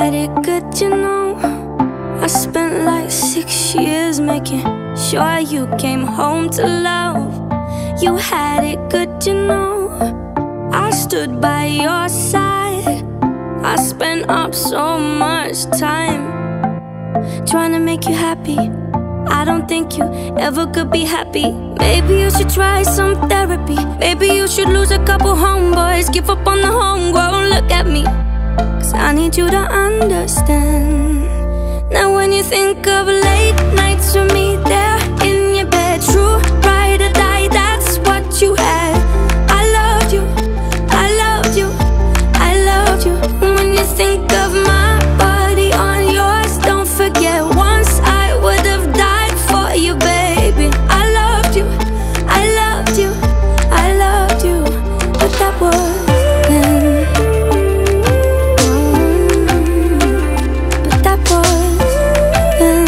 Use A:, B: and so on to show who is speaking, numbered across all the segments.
A: had it good, you know. I spent like 6 years making sure you came home to love. You had it good, you know. I stood by your side. I spent up so much time trying to make you happy. I don't think you ever could be happy. Maybe you should try some therapy. Maybe you should lose a couple homeboys, give up on the homegrown. Look at me, 'cause I need you to understand. Now when you think of late nights with me there in your bed, true ride or die, that's what you had. I loved you, I loved you, I loved you. When you think of my body on yours, don't forget once I would have died for you, baby. I loved you, I loved you, I loved you. But that was then. But that was then.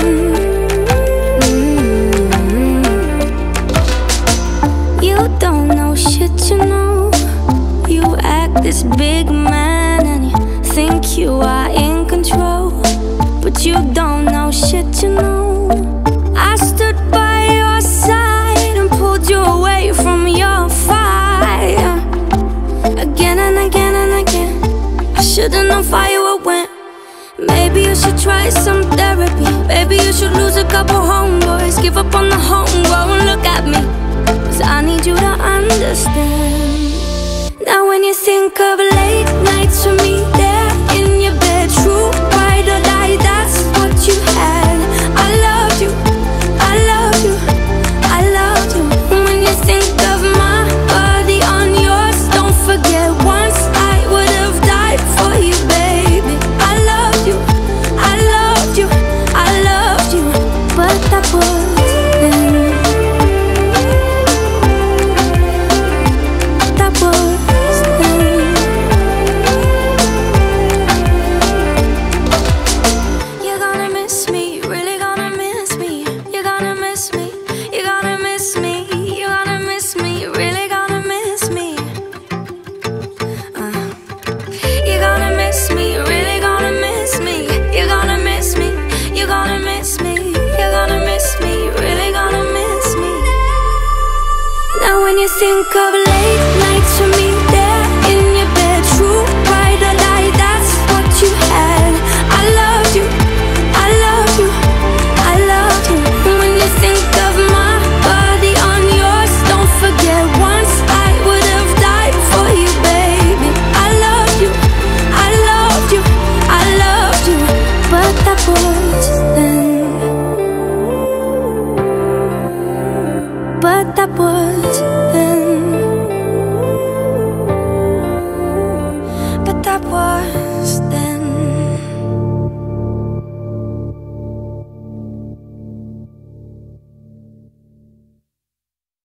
A: You don't know shit, you know. You act this big man and you think you are in control, but you don't know shit, you know. I stood by your side and pulled you away from your fire. Again and again and again. I should've known fire would win. Maybe you should try some therapy. Maybe you should lose a couple homeboys, give up on the homegrown. Look at me, 'cause I need you to understand. Now when you think of late nights with me there in your bed, true ride or die, that's what you had. I loved you, I loved you, I loved you. When you think of my body on yours, don't forget once I would have died for you, baby. I loved you, I loved you, I loved you. But that was then. That was then. You're gonna miss me, really gonna miss me. You're gonna miss me, you're gonna miss me. You're gonna miss me, really gonna miss me. You're gonna miss me, really gonna miss me. You're gonna miss me, you're gonna miss me. You're gonna miss me, really gonna miss me. Now when you think of late